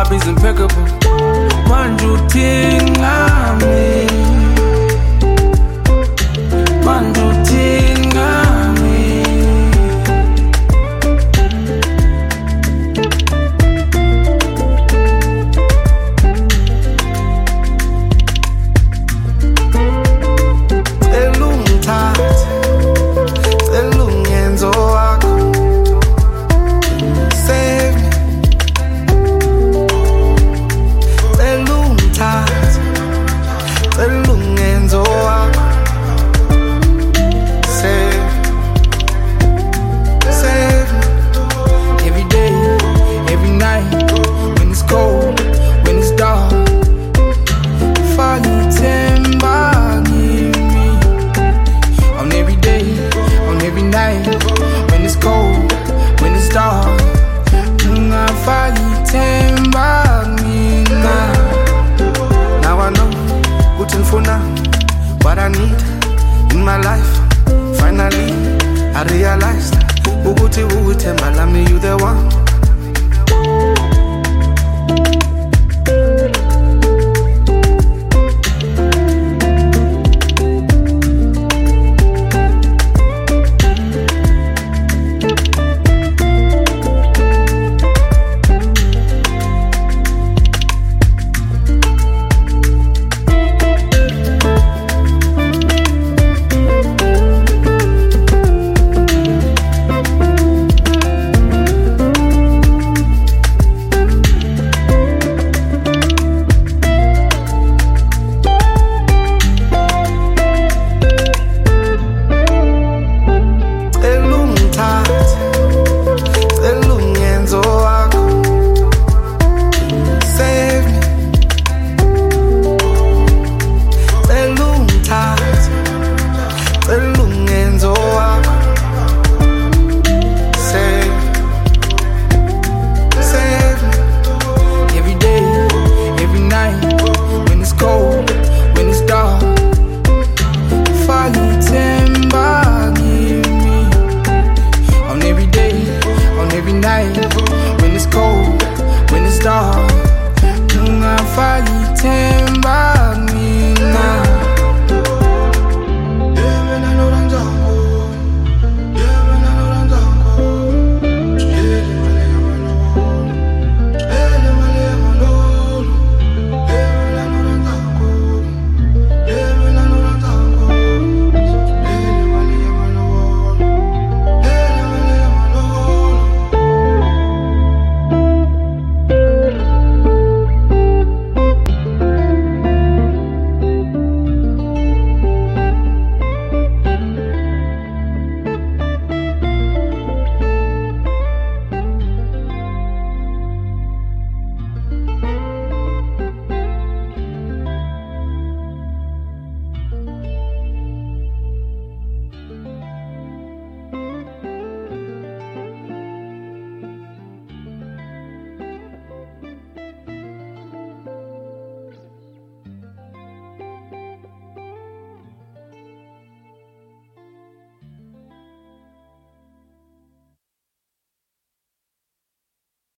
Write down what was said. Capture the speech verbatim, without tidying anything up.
heart is impeccable. Manju tingami, manju tingami. Elungthat, elungenzo wakho. Save me. Elungthat, elungenzo wakho. Save, save me. Every day, every night, when it's cold, when it's dark. Falitemba me on every day, on every night, when it's cold, when it's dark. Falitemba me now. Now I know, looking for now, what I need in my life. Finally, I realized, Uguti Uguti Malami, you the one.